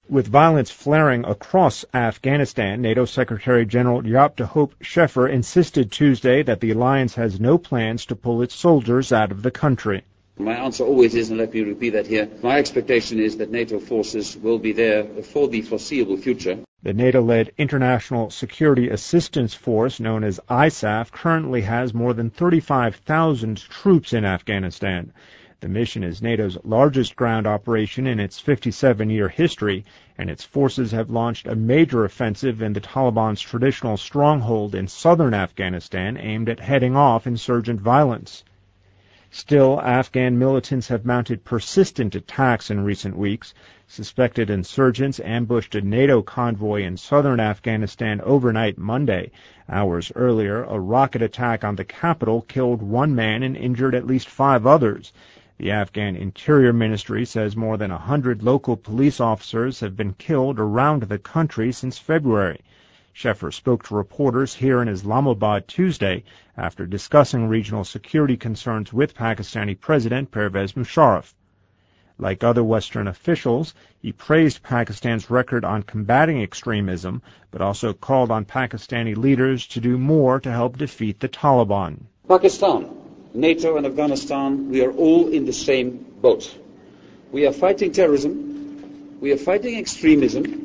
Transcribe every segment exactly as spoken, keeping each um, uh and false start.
With violence flaring across Afghanistan, NATO Secretary General Jaap de Hoop Scheffer insisted Tuesday that the alliance has no plans to pull its soldiers out of the country. My answer always is, and let me repeat that here, my expectation is that NATO forces will be there for the foreseeable future. The NATO-led International Security Assistance Force, known as I S A F, currently has more than thirty-five thousand troops in Afghanistan. The mission is NATO's largest ground operation in its fifty-seven-year history, and its forces have launched a major offensive in the Taliban's traditional stronghold in southern Afghanistan aimed at heading off insurgent violence. Still, Afghan militants have mounted persistent attacks in recent weeks. Suspected insurgents ambushed a NATO convoy in southern Afghanistan overnight Monday. Hours earlier, a rocket attack on the capital killed one man and injured at least five others. The Afghan Interior Ministry says more than a hundred local police officers have been killed around the country since February. Scheffer spoke to reporters here in Islamabad Tuesday after discussing regional security concerns with Pakistani President Pervez Musharraf. Like other Western officials, he praised Pakistan's record on combating extremism, but also called on Pakistani leaders to do more to help defeat the Taliban. Pakistan, NATO and Afghanistan, we are all in the same boat. We are fighting terrorism, we are fighting extremism,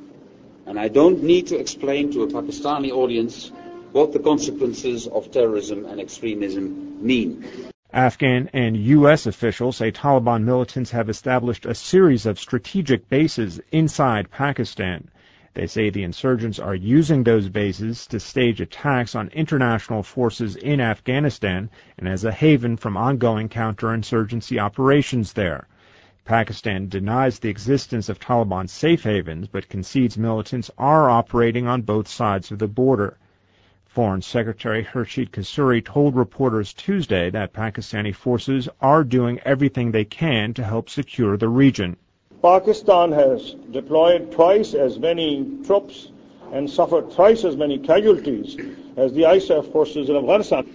and I don't need to explain to a Pakistani audience what the consequences of terrorism and extremism mean. Afghan and U S officials say Taliban militants have established a series of strategic bases inside Pakistan. They say the insurgents are using those bases to stage attacks on international forces in Afghanistan and as a haven from ongoing counterinsurgency operations there. Pakistan denies the existence of Taliban safe havens, but concedes militants are operating on both sides of the border. Foreign Secretary Khurshid Kasuri told reporters Tuesday that Pakistani forces are doing everything they can to help secure the region. Pakistan has deployed twice as many troops and suffered twice as many casualties as the I S A F forces in Afghanistan.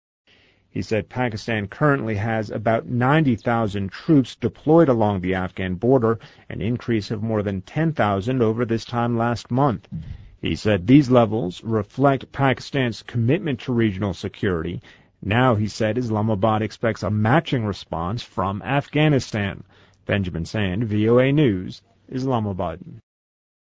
He said Pakistan currently has about ninety thousand troops deployed along the Afghan border, an increase of more than ten thousand over this time last month. He said these levels reflect Pakistan's commitment to regional security. Now, he said, Islamabad expects a matching response from Afghanistan. Benjamin Sand, V O A News, Islamabad.